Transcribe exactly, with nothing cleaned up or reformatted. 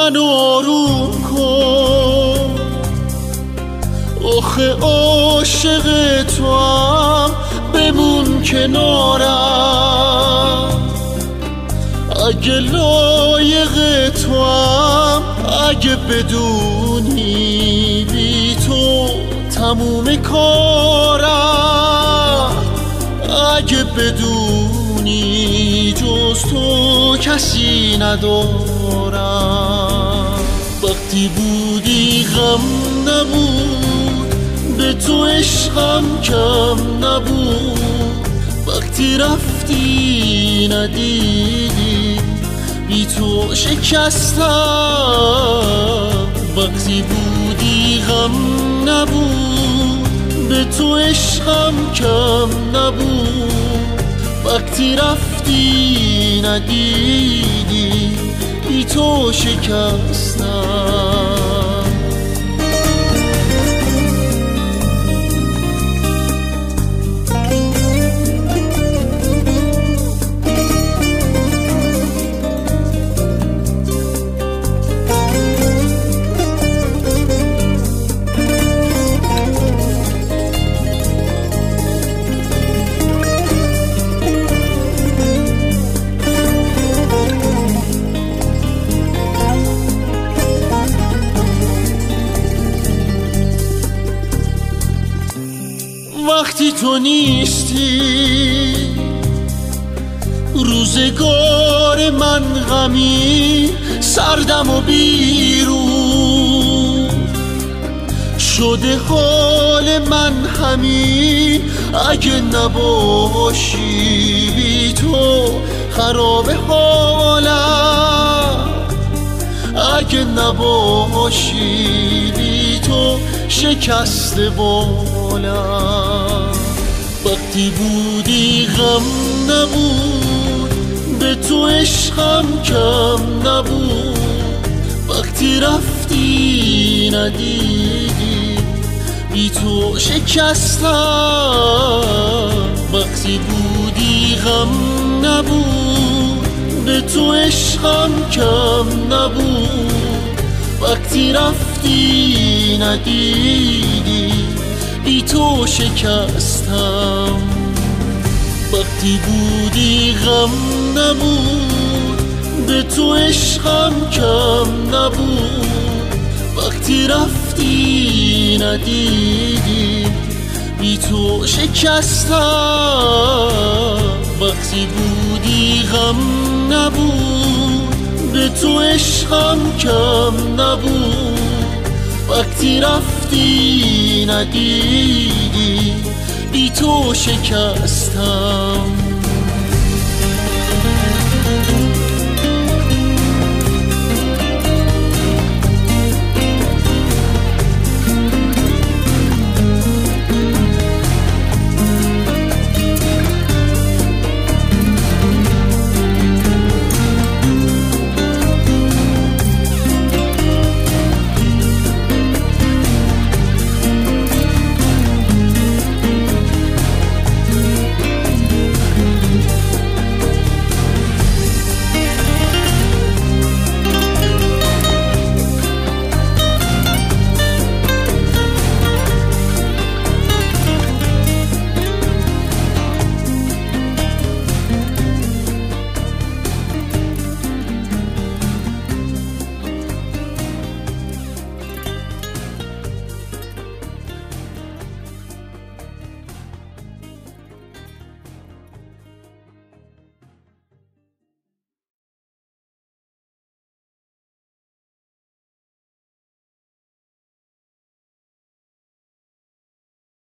من آروم کن، آخه عاشق تو هم بمون کنارم. اگه لایق تو هم، اگه بدونی بی تو تموم کارم، اگه بدونی جز تو کسی ندارم. وقتی بودی غم نبود، به تو عشقم کم نبود. وقتی رفتی ندیدی بی تو شکستم. وقتی بودی غم نبود، به تو عشقم کم نبود. وقتی رفتی ندیدی بی تو شکستم. وقتی تو نیستی روزگار من غمی، سردم و بیرون شده حال من همین. اگه نباشی بی تو خراب حالم، اگه نباشی بی تو شکسته بالم. وقتی بودی غم نبود، به تو عشقم کم نبود. وقتی رفتی ندیدی بی تو شکستم. وقتی بودی غم نبود، به تو عشقم کم نبود. وقتی رفتی ندیدی بی تو شکستم. وقتی بودی غم نبود، به تو عشقم کم نبود. وقتی رفتی ندیدی بی تو شکستم. وقتی بودی غم نبود، به تو عشقم کم نبود. وقتی رفتی ندیدی بی تو شکستم.